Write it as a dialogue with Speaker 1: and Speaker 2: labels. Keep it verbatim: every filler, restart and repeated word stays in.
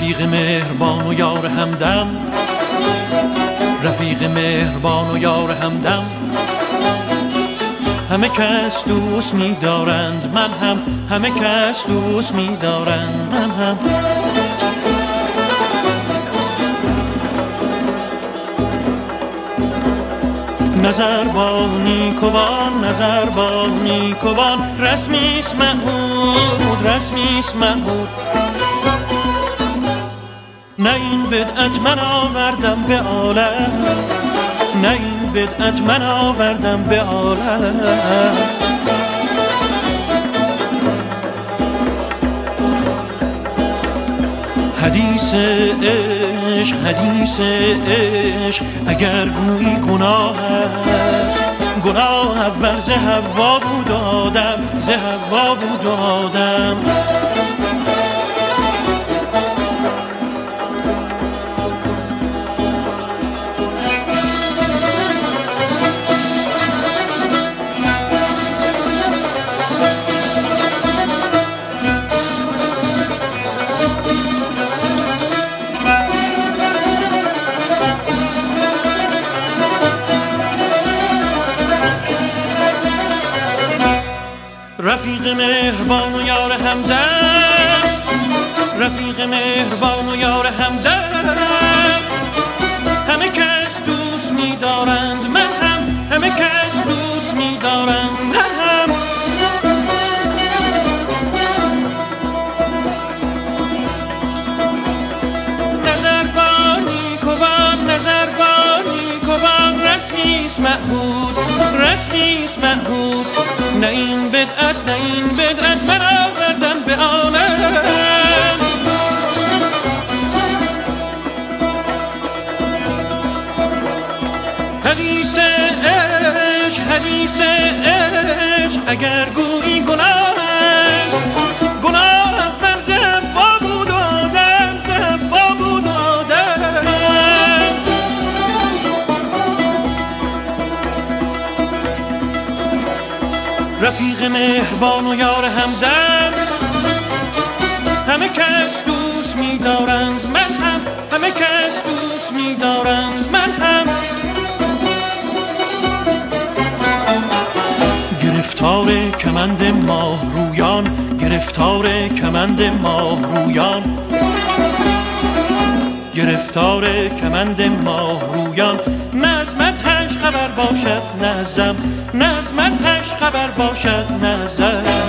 Speaker 1: رفیق مهربان و یار همدم، رفیق مهربان و یار همدم، همه کس دوست می دارند من هم، همه کس دوست می دارند من هم. نظر با نیکوان، نظر با نیکوان، رسمیست محمود، رسمیست محمود. نه این بدعت من آوردم به عالم، نه این بدعت من آوردم به عالم. حدیث عشق، حدیث عشق اگر گویی گناه است، گناه اول ز حوا بود آدم، ز حوا بود آدم. رفیق مهربان و یار همدم، رفیق مهربان و یار همدم، همه کس دوست می دارند من هم، همه کس دوست می دارند من هم. نظر با نیکوان، نظر با نیکوان، رسمیست محمود، رسمیست محمود. نه این بدعت، نه این بدعت من آوردم به عالم. حدیث عشق، حدیث عشق اگر گویی گناه است، گناه اول ز حوا بود آدم، ز حوا بود آدم. رفیق مهربان و یار همدم، همه کس دوست می دارند من هم، همه کس دوست می دارند من هم. گرفتار کمند ماه رویان، گرفتار کمند ماه رویان، گرفتار کمند ماه رویان. نه از مدحش خبر باشد نه ازم، نه از مدحش خبر باشد نه ازم.